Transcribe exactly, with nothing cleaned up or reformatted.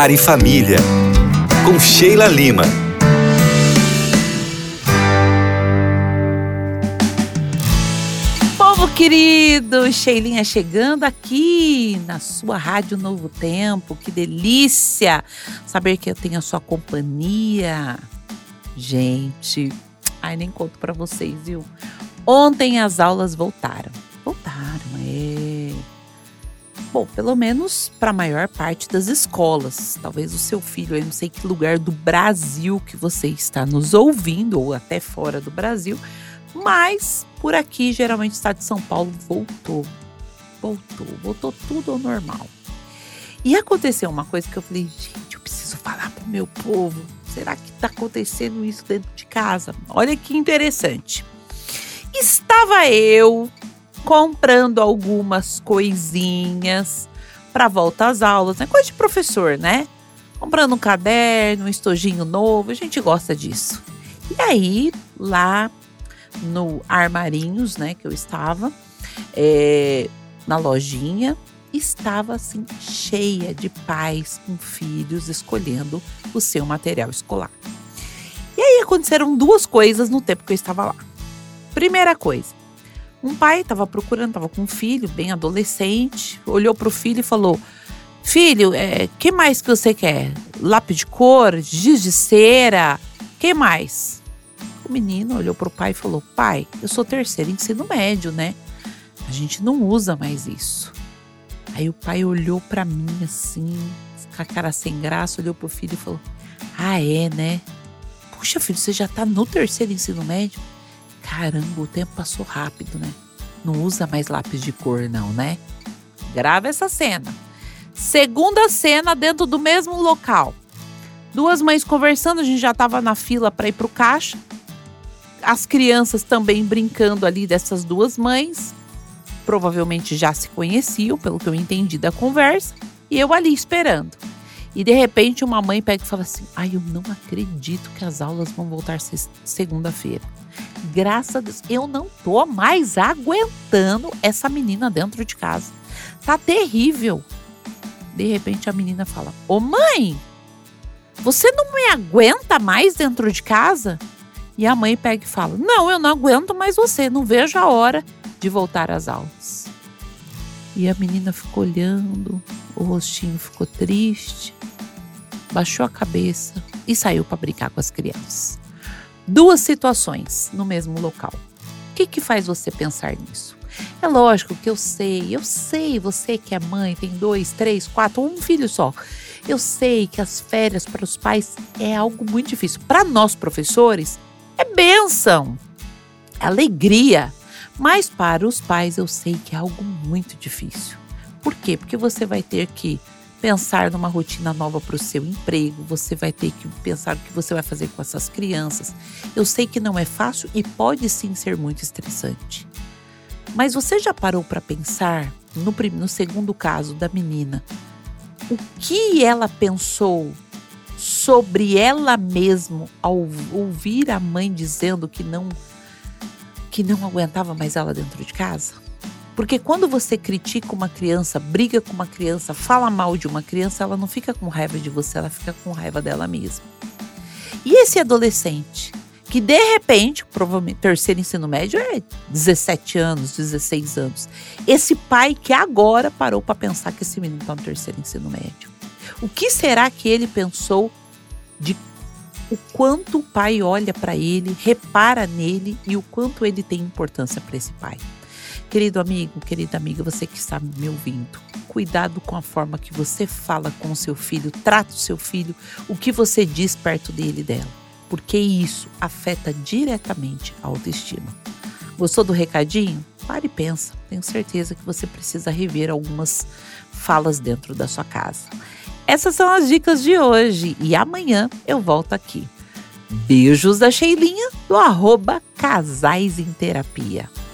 Lar e Família, com Sheila Lima. Povo querido, Sheilinha chegando aqui na sua Rádio Novo Tempo. Que delícia saber que eu tenho a sua companhia. Gente, ai, nem conto pra vocês, viu? Ontem as aulas voltaram. Voltaram, é... Bom, pelo menos para a maior parte das escolas. Talvez o seu filho, eu não sei que lugar do Brasil que você está nos ouvindo, ou até fora do Brasil, mas por aqui, geralmente, o estado de São Paulo voltou. Voltou, voltou tudo ao normal. E aconteceu uma coisa que eu falei, gente, eu preciso falar pro meu povo. Será que está acontecendo isso dentro de casa? Olha que interessante. Estava eu comprando algumas coisinhas para volta às aulas, né? Coisa de professor, né? Comprando um caderno, um estojinho novo, a gente gosta disso. E aí, lá no Armarinhos, né, que eu estava, é, na lojinha, estava assim, cheia de pais com filhos escolhendo o seu material escolar. E aí aconteceram duas coisas no tempo que eu estava lá. Primeira coisa, um pai estava procurando, estava com um filho bem adolescente, olhou para o filho e falou: filho, é, que mais que você quer? Lápis de cor, giz de cera, que mais? O menino olhou para o pai e falou: pai, eu sou terceiro ensino médio, né? A gente não usa mais isso. Aí o pai olhou para mim assim, com a cara sem graça, olhou para o filho e falou: ah, é, né? Puxa, filho, você já tá no terceiro ensino médio? Caramba, o tempo passou rápido, né? Não usa mais lápis de cor, não, né? Grava essa cena. Segunda cena dentro do mesmo local. Duas mães conversando, a gente já estava na fila para ir pro caixa. As crianças também brincando ali dessas duas mães. Provavelmente já se conheciam, pelo que eu entendi da conversa. E eu ali esperando. E de repente uma mãe pega e fala assim: ai, eu não acredito que as aulas vão voltar segunda-feira. Graças a Deus, eu não tô mais aguentando essa menina dentro de casa. Tá terrível. De repente a menina fala: ô mãe, você não me aguenta mais dentro de casa? E a mãe pega e fala: não, eu não aguento mais você, não vejo a hora de voltar às aulas. E a menina ficou olhando, o rostinho ficou triste, baixou a cabeça e saiu para brincar com as crianças. Duas situações no mesmo local. O que que faz você pensar nisso? É lógico que eu sei, eu sei, você que é mãe, tem dois, três, quatro, um filho só. Eu sei que as férias para os pais é algo muito difícil. Para nós professores, é bênção, é alegria. Mas para os pais eu sei que é algo muito difícil. Por quê? Porque você vai ter que pensar numa rotina nova para o seu emprego, você vai ter que pensar o que você vai fazer com essas crianças. Eu sei que não é fácil e pode sim ser muito estressante. Mas você já parou para pensar, no, no segundo caso da menina, o que ela pensou sobre ela mesma ao ouvir a mãe dizendo que não, que não aguentava mais ela dentro de casa? Porque quando você critica uma criança, briga com uma criança, fala mal de uma criança, ela não fica com raiva de você, ela fica com raiva dela mesma. E esse adolescente, que de repente, provavelmente, terceiro ensino médio é dezessete anos, dezesseis anos. Esse pai que agora parou para pensar que esse menino está no terceiro ensino médio. O que será que ele pensou de o quanto o pai olha para ele, repara nele e o quanto ele tem importância para esse pai? Querido amigo, querida amiga, você que está me ouvindo, cuidado com a forma que você fala com o seu filho, trata o seu filho, o que você diz perto dele e dela, porque isso afeta diretamente a autoestima. Gostou do recadinho? Pare e pensa, tenho certeza que você precisa rever algumas falas dentro da sua casa. Essas são as dicas de hoje e amanhã eu volto aqui. Beijos da Sheilinha do arroba Casais em Terapia.